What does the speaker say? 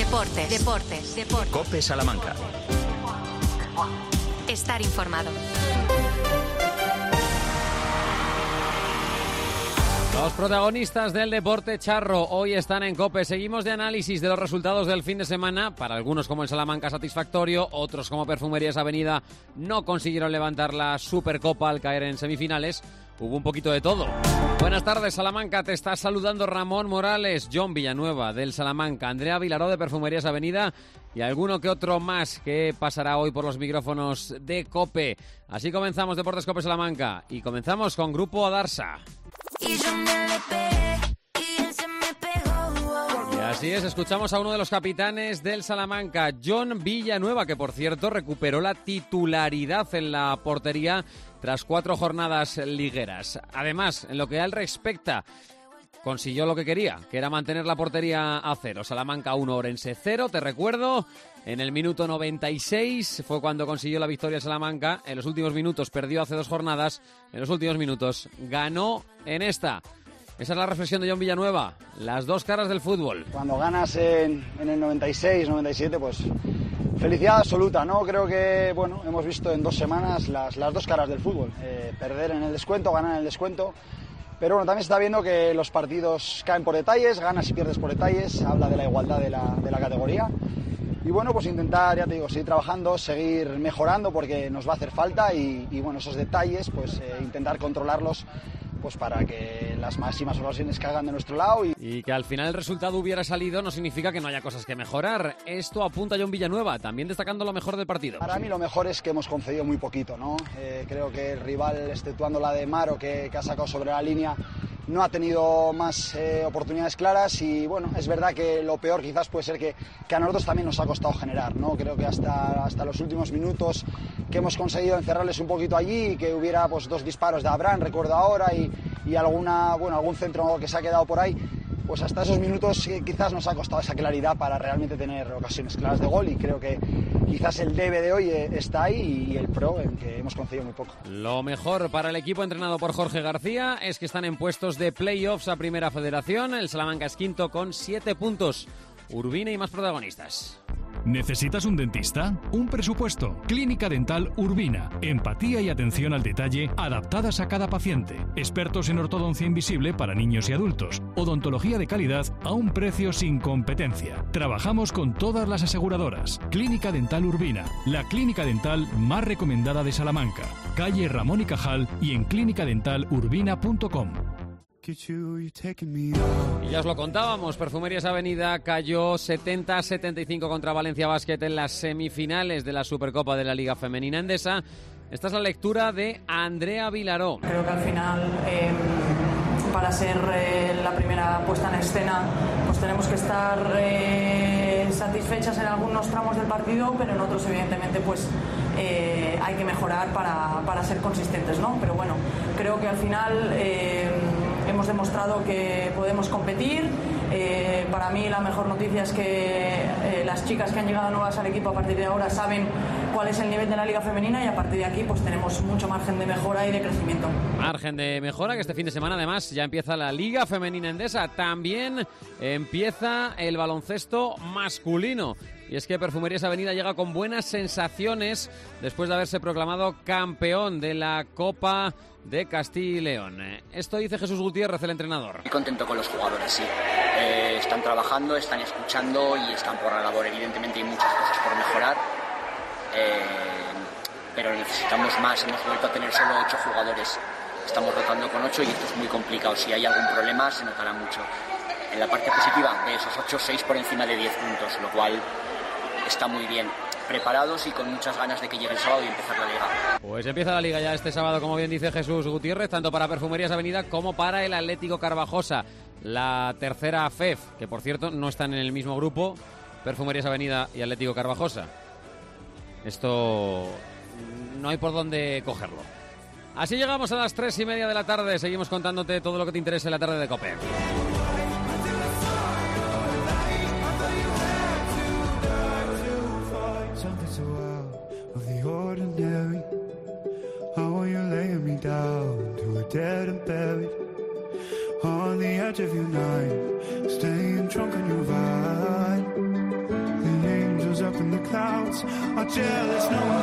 Deportes. COPE Salamanca. Estar informado. Los protagonistas del deporte charro hoy están en COPE. Seguimos de análisis de los resultados del fin de semana. Para algunos, como el Salamanca, satisfactorio. Otros, como Perfumerías Avenida, no consiguieron levantar la Supercopa al caer en semifinales. Hubo un poquito de todo. Buenas tardes, Salamanca. Te está saludando Ramón Morales, John Villanueva del Salamanca, Andrea Vilaró de Perfumerías Avenida y alguno que otro más que pasará hoy por los micrófonos de COPE. Así comenzamos Deportes COPE Salamanca y comenzamos con Grupo Adarsa. Y así es, escuchamos a uno de los capitanes del Salamanca, John Villanueva, que por cierto recuperó la titularidad en la portería tras 4 jornadas ligueras. Además, en lo que a él respecta, consiguió lo que quería, que era mantener la portería a 0. Salamanca 1, Orense 0, te recuerdo. En el minuto 96 fue cuando consiguió la victoria Salamanca. En los últimos minutos perdió hace 2 jornadas. En los últimos minutos ganó en esta. Esa es la reflexión de John Villanueva. Las dos caras del fútbol. Cuando ganas en el 96, 97, pues felicidad absoluta, ¿no? Creo que, bueno, hemos visto en 2 semanas las dos caras del fútbol. Perder en el descuento, ganar en el descuento. Pero bueno, también se está viendo que los partidos caen por detalles, ganas y pierdes por detalles. Habla de la igualdad de la categoría. Y bueno, pues intentar, ya te digo, seguir trabajando, seguir mejorando porque nos va a hacer falta y bueno, esos detalles, pues intentar controlarlos pues para que las máximas ocasiones caigan de nuestro lado. Y que al final el resultado hubiera salido no significa que no haya cosas que mejorar. Esto apunta a John Villanueva, también destacando lo mejor del partido. Para mí lo mejor es que hemos concedido muy poquito, ¿no? Creo que el rival, exceptuando la de Maro, que ha sacado sobre la línea, no ha tenido más oportunidades claras y bueno, es verdad que lo peor quizás puede ser que a nosotros también nos ha costado generar, ¿no? Creo que hasta los últimos minutos que hemos conseguido encerrarles un poquito allí y que hubiera pues 2 disparos de Abraham, recuerdo ahora, y algún centro que se ha quedado por ahí, pues hasta esos minutos quizás nos ha costado esa claridad para realmente tener ocasiones claras de gol y creo que quizás el debe de hoy está ahí y el pro en que hemos conseguido muy poco. Lo mejor para el equipo entrenado por Jorge García es que están en puestos de playoffs a Primera Federación. El Salamanca es quinto con 7 puntos. Urbina y más protagonistas. ¿Necesitas un dentista? Un presupuesto. Clínica Dental Urbina. Empatía y atención al detalle adaptadas a cada paciente. Expertos en ortodoncia invisible para niños y adultos. Odontología de calidad a un precio sin competencia. Trabajamos con todas las aseguradoras. Clínica Dental Urbina. La clínica dental más recomendada de Salamanca. Calle Ramón y Cajal y en clinicadentalurbina.com. Y ya os lo contábamos, Perfumerías Avenida cayó 70-75 contra Valencia Basket en las semifinales de la Supercopa de la Liga Femenina Endesa. Esta es la lectura de Andrea Vilaró. Creo que al final, para ser la primera puesta en escena, pues tenemos que estar satisfechas en algunos tramos del partido, pero en otros evidentemente pues hay que mejorar para ser consistentes, ¿no? Pero bueno, creo que al final hemos demostrado que podemos competir. Para mí la mejor noticia es que las chicas que han llegado nuevas al equipo a partir de ahora saben cuál es el nivel de la Liga Femenina y a partir de aquí pues tenemos mucho margen de mejora y de crecimiento. Margen de mejora, que este fin de semana además ya empieza la Liga Femenina Endesa. También empieza el baloncesto masculino. Y es que Perfumerías Avenida llega con buenas sensaciones después de haberse proclamado campeón de la Copa de Castilla y León. Esto dice Jesús Gutiérrez, el entrenador. Muy contento con los jugadores, sí. Están trabajando, están escuchando y están por la labor. Evidentemente hay muchas cosas por mejorar, pero necesitamos más. Hemos vuelto a tener solo 8 jugadores. Estamos rotando con 8 y esto es muy complicado. Si hay algún problema se notará mucho. En la parte positiva, de esos 8, 6 por encima de 10 puntos, lo cual está muy bien. Preparados y con muchas ganas de que llegue el sábado y empezar la Liga. Pues empieza la Liga ya este sábado, como bien dice Jesús Gutiérrez, tanto para Perfumerías Avenida como para el Atlético Carvajosa. La tercera FEF, que por cierto no están en el mismo grupo, Perfumerías Avenida y Atlético Carvajosa. Esto no hay por dónde cogerlo. Así llegamos a las 3:30 de la tarde. Seguimos contándote todo lo que te interese en la tarde de COPE. Dead and buried on the edge of your night, staying drunk on your vine. jealous no more.